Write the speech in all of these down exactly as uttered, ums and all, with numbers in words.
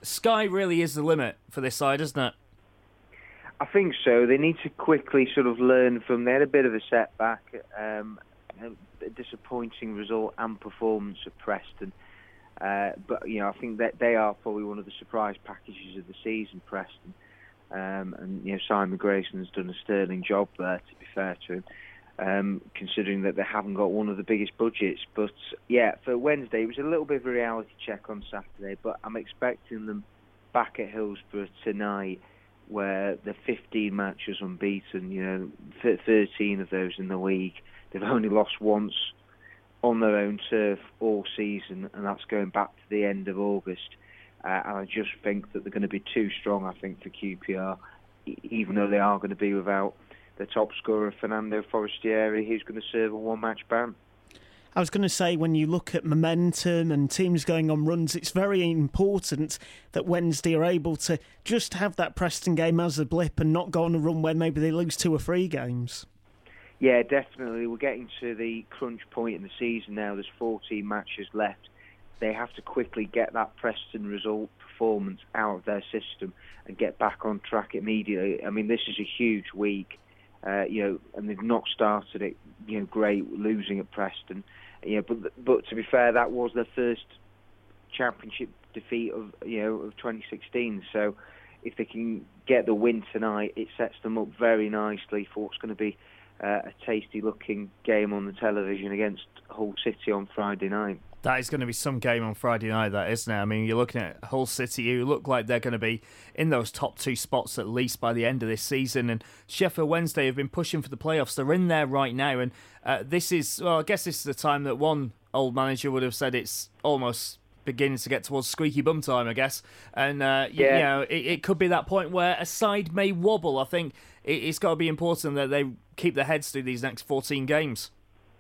sky really is the limit for this side, isn't it? I think so. They need to quickly sort of learn from. They had a bit of a setback, um, a disappointing result and performance at Preston. Uh, but you know, I think that they are probably one of the surprise packages of the season, Preston. Um, and you know, Simon Grayson has done a sterling job there, to be fair to him, um, considering that they haven't got one of the biggest budgets. But yeah, for Wednesday, it was a little bit of a reality check on Saturday. But I'm expecting them back at Hillsborough tonight, where they're fifteen matches unbeaten. You know, thirteen of those in the league. They've only lost once on their own turf all season, and that's going back to the end of August. Uh, and I just think that they're going to be too strong, I think, for Q P R, even though they are going to be without their top scorer, Fernando Forestieri, who's going to serve a one-match ban. I was going to say, when you look at momentum and teams going on runs, it's very important that Wednesday are able to just have that Preston game as a blip and not go on a run where maybe they lose two or three games. Yeah, definitely. We're getting to the crunch point in the season now. There's fourteen matches left. They have to quickly get that Preston result performance out of their system and get back on track immediately. I mean, this is a huge week, uh, you know, and they've not started it, you know, great, losing at Preston. You know, but but to be fair, that was their first championship defeat of you know of twenty sixteen. So if they can get the win tonight, it sets them up very nicely for what's going to be uh, a tasty-looking game on the television against Hull City on Friday night. That is going to be some game on Friday night, that, isn't it? I mean, you're looking at Hull City, who look like they're going to be in those top two spots at least by the end of this season. And Sheffield Wednesday have been pushing for the playoffs. They're in there right now. And uh, this is, well, I guess this is the time that one old manager would have said it's almost beginning to get towards squeaky bum time, I guess. And, uh, yeah. you know, it, it could be that point where a side may wobble. I think it, it's got to be important that they keep their heads through these next fourteen games.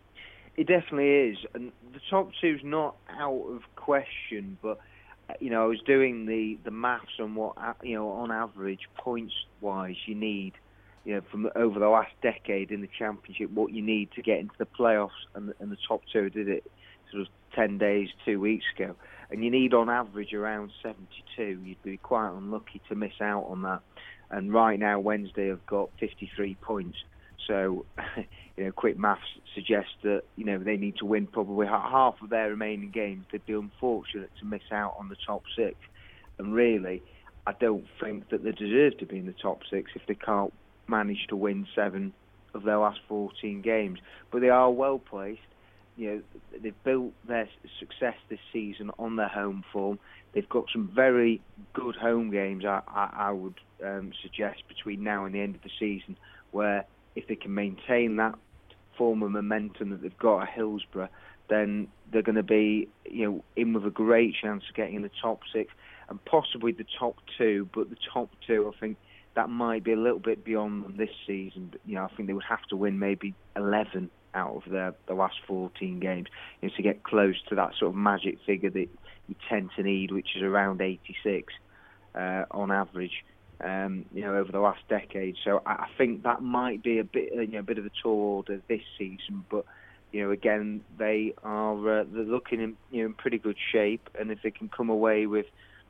It definitely is, and the top two's not out of question. But you know, I was doing the, the maths on what you know on average points wise you need, you know, from over the last decade in the Championship, what you need to get into the playoffs, and the, and the top two did it sort of ten days, two weeks ago, and you need on average around seventy-two. You'd be quite unlucky to miss out on that. And right now, Wednesday have got fifty-three points. So, you know, quick maths suggests that, you know, they need to win probably half of their remaining games. They'd be unfortunate to miss out on the top six. And really, I don't think that they deserve to be in the top six if they can't manage to win seven of their last fourteen games. But they are well placed. You know, they've built their success this season on their home form. They've got some very good home games, I, I, I would um, suggest, between now and the end of the season, where if they can maintain that form of momentum that they've got at Hillsborough, then they're going to be, you know, in with a great chance of getting in the top six and possibly the top two. But the top two, I think that might be a little bit beyond them this season. But, you know, I think they would have to win maybe eleven out of their the last fourteen games, you know, to get close to that sort of magic figure that you tend to need, which is around eighty-six uh, on average. Um, you know, over the last decade. So I think that might be a bit, you know, a bit of a tall order this season. But you know, again, they are uh, they're looking in, you know, in pretty good shape. And if they can come away with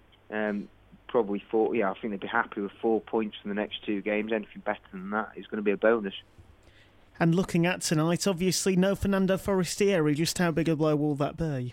um, probably four, yeah, I think they'd be happy with four points from the next two games. Anything better than that is going to be a bonus. And looking at tonight, obviously, no Fernando Forestieri. Just how big a blow will that be?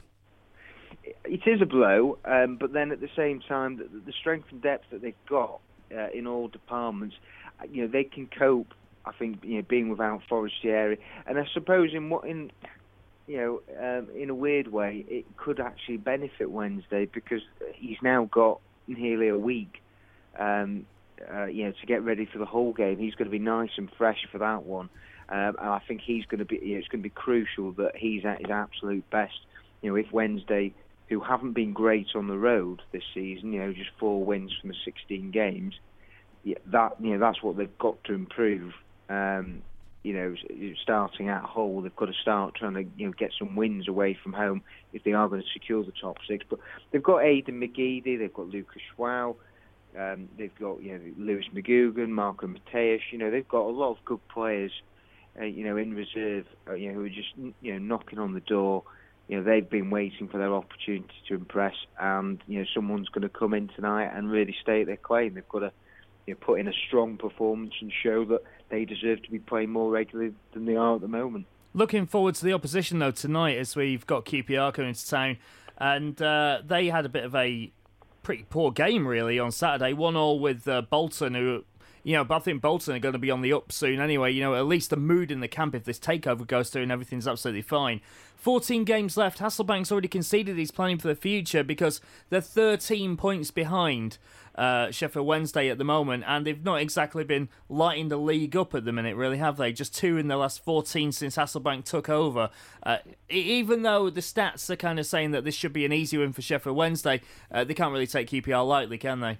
It is a blow, um, but then at the same time, the, the strength and depth that they've got Uh, in all departments, you know, they can cope. I think, you know, being without Forestieri, and I suppose in what in, you know, um, in a weird way, it could actually benefit Wednesday because he's now got nearly a week, um, uh, you know, to get ready for the whole game. He's going to be nice and fresh for that one, um, and I think he's going to be. You know, it's going to be crucial that he's at his absolute best. You know, if Wednesday, who haven't been great on the road this season, you know, just four wins from the sixteen games. Yeah, that you know, that's what they've got to improve. Um, you know, starting at Hull, they've got to start trying to you know get some wins away from home if they are going to secure the top six. But they've got Aidan McGeady, they've got Lucas Schwau, um, they've got you know Lewis McGugan, Marco Mateus. You know, they've got a lot of good players, uh, you know, in reserve. Uh, you know, who are just you know knocking on the door. you know, they've been waiting for their opportunity to impress, and you know, someone's going to come in tonight and really state their claim. They've got to, you know, put in a strong performance and show that they deserve to be playing more regularly than they are at the moment. Looking forward to the opposition though tonight, as we've got Q P R coming to town, and uh, they had a bit of a pretty poor game really on Saturday. One all with uh, Bolton, who. You know, but I think Bolton are going to be on the up soon anyway. You know, at least the mood in the camp if this takeover goes through and everything's absolutely fine. fourteen games left. Hasselbank's already conceded he's planning for the future because they're thirteen points behind uh, Sheffield Wednesday at the moment, and they've not exactly been lighting the league up at the minute, really, have they? Just two in the last fourteen since Hasselbank took over. Uh, even though the stats are kind of saying that this should be an easy win for Sheffield Wednesday, uh, they can't really take Q P R lightly, can they?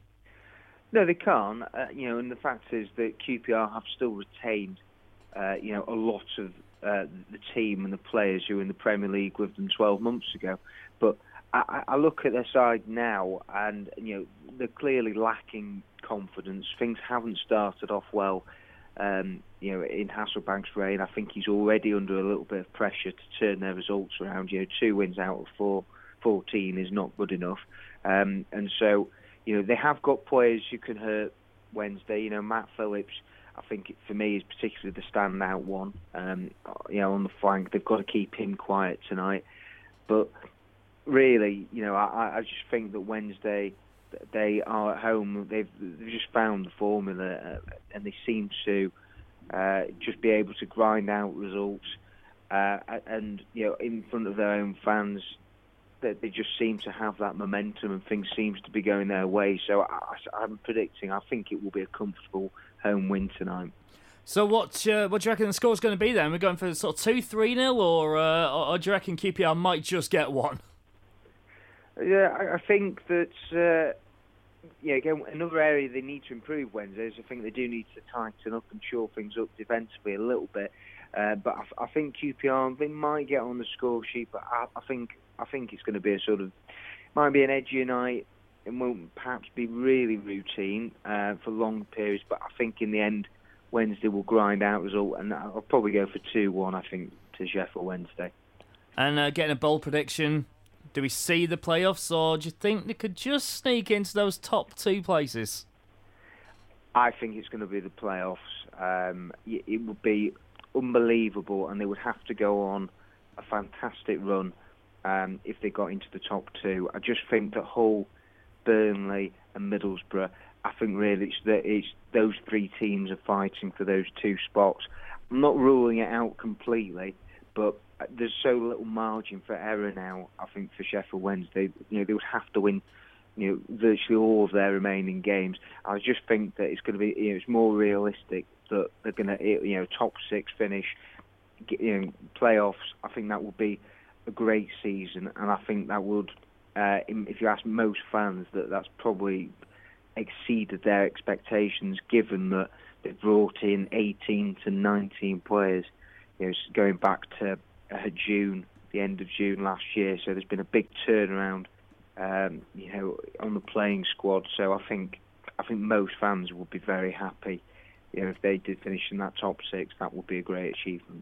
No, they can't. Uh, you know, and the fact is that Q P R have still retained, uh, you know, a lot of uh, the team and the players who were in the Premier League with them twelve months ago. But I, I look at their side now, and you know, they're clearly lacking confidence. Things haven't started off well. Um, you know, in Hasselbank's reign, I think he's already under a little bit of pressure to turn their results around. You know, two wins out of four, fourteen is not good enough, um, and so. You know, they have got players who can hurt Wednesday. You know, Matt Phillips, I think, for me, is particularly the standout one. Um, you know, on the flank, they've got to keep him quiet tonight. But really, you know, I, I just think that Wednesday, they are at home. They've, they've just found the formula, uh, and they seem to uh, just be able to grind out results. Uh, and, you know, in front of their own fans, they just seem to have that momentum and things seems to be going their way. So I, I'm predicting, I think it will be a comfortable home win tonight. So what uh, what do you reckon the score's going to be then? We're going for sort of two three nil, or, uh, or do you reckon Q P R might just get one? Yeah, I, I think that, uh, yeah, again, another area they need to improve Wednesday is I think they do need to tighten up and shore things up defensively a little bit. Uh, but I, I think Q P R, they might get on the score sheet, but I, I think I think it's going to be a sort of, might be an edgier night. It won't perhaps be really routine uh, for long periods, but I think in the end, Wednesday will grind out result, and I'll probably go for two one, I think, to Sheffield Wednesday. And uh, getting a bold prediction, do we see the playoffs, or do you think they could just sneak into those top two places? I think it's going to be the playoffs. Um, it would be unbelievable, and they would have to go on a fantastic run um, if they got into the top two. I just think that Hull, Burnley and Middlesbrough, I think really it's, the, it's those three teams are fighting for those two spots. I'm not ruling it out completely, but there's so little margin for error now, I think, for Sheffield Wednesday. You know, they would have to win, you know, virtually all of their remaining games. I just think that it's going to be, you know, it's more realistic that they're going to, you know, top six finish, you know, playoffs. I think that would be a great season, and I think that would, uh, if you ask most fans, that that's probably exceeded their expectations, given that they've brought in eighteen to nineteen players, you know, going back to uh, June, the end of June last year. So there's been a big turnaround, um, you know, on the playing squad. So I think, I think most fans would be very happy. You know, if they did finish in that top six, that would be a great achievement.